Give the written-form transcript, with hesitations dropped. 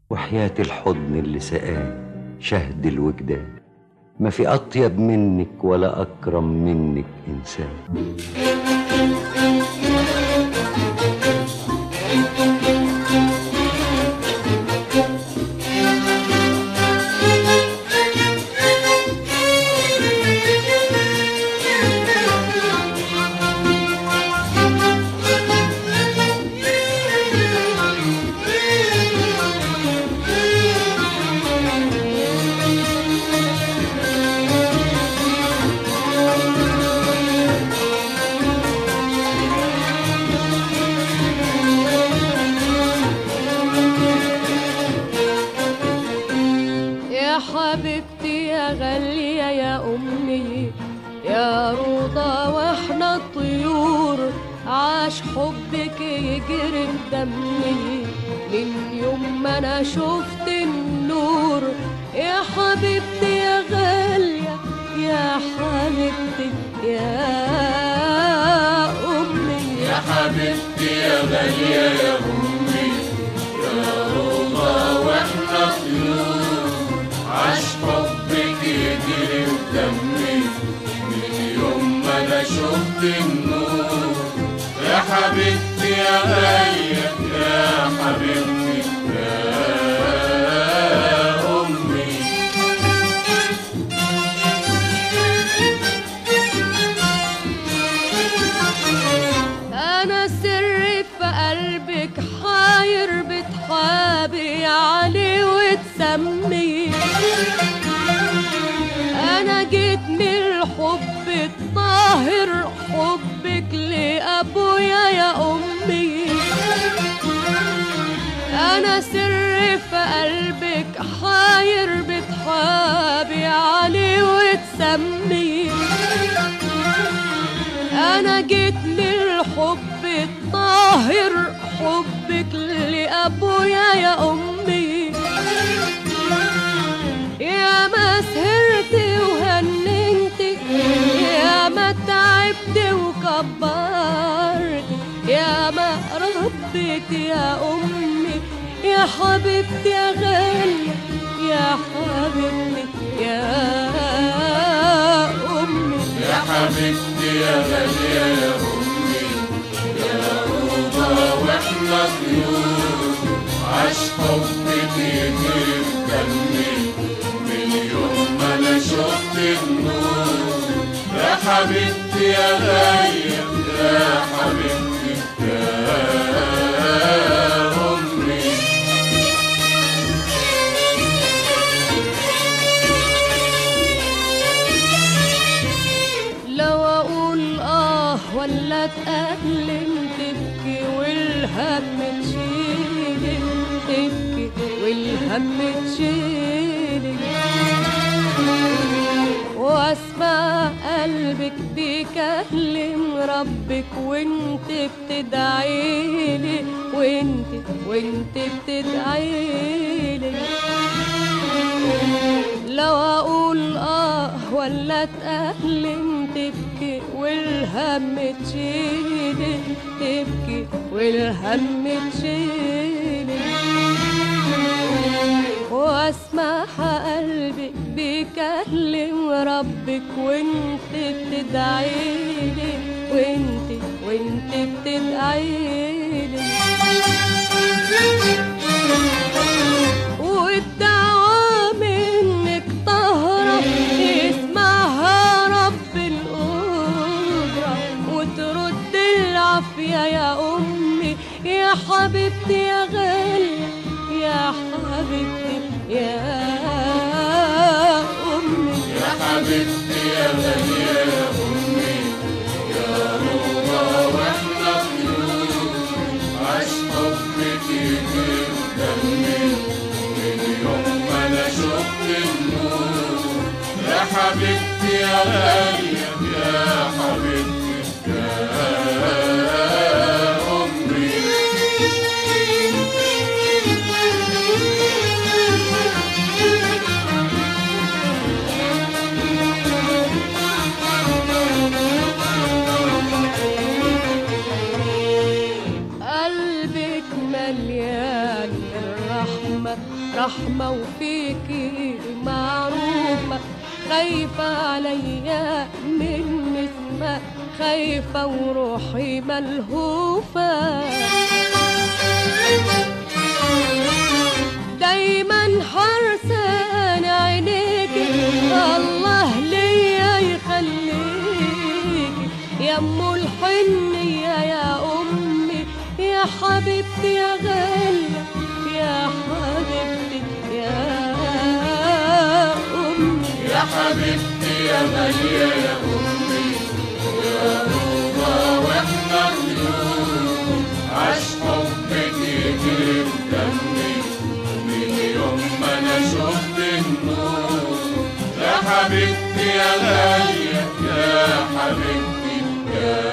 وحياة الحضن اللي سقاه شهد الوجدان، ما في أطيب منك ولا أكرم منك إنسان. حبيبتي يا غالية يا أمي يا روضة واحنا الطيور، عاش حبك يجري في دمي من يوم ما أنا شفت النور. يا حبيبتي يا غالية يا حبيبتي يا أمي، يا حبيبتي يا غالية يا أمي يا روضة واحنا طيور، عاش حبك يجري في دمي من يوم ما أنا شفت النور. يا حبيبتي يا غالية يا حبيبتي يا أمي. أنا سري في قلبك حاير بتحابي عليه وتسمي، أنا جيت من الحب الطاهر حبك لأبويا يا أمي. أنا سري في قلبك حاير بتحابي عليه وتسمي، أنا جيت من الحب الطاهر حبك لأبويا يا أمي. يا ما سهرت وهننتك يا ما تعبت وكبرت يا ما ربيت يا أمي. يا حبيبتي يا غالية يا حبيبتي يا أمي. يا حبيبتي يا غالية يا أمي يا روضة واحنا طيور، عاش حبك يجري في دمي من يوم ما أنا شفت النور. يا حبيبتي يا غالية يا حبيبتي يا أمي. لو أقول ولا أتألم تبكي والهم تشيلك، تبكي والهم تشيلك، واسمع قلبك بيكلم ربك وانت بتدعيلي وانت بتدعيلي. لو اقول ولا اتألم تبكي والهم تشيلي، تبكي والهم تشيلي، واسمع قلبك بيكلم ربك وانت بتدعيلي وانت بتدعيلي. والدعوة منك طهرة يسمعها رب القدرة وترد العافية يا أمي. يا حبيبتي يا غالية يا حبيبتي يا أمي. يا حبيبتي يا غالية يا أمي يا روضة واحنا طيور، عاش حبك يجري في دمي من يوم ما أنا شفت النور. يا حبيبتي يا غالية يا حبيبتي يا أمي. قلبك مليان الرحمة رحمة وفيكي معروفة، خايفة عليا من اسمك، خايفة وروحي ملهوفة. دايما حرسان عينيكي، الله ليا يخليكي يا ام الحنية يا امي، يا حبيبتي يا غالية، يا حبيبتي يا امي، يا حبيبتي يا غالية يا أمي، يا روضة وإحنا طيور، عاش حبك يجري بدمي من يوم ما أنا شفت النور. يا حبيبتي يا غالية يا حبيبتي يا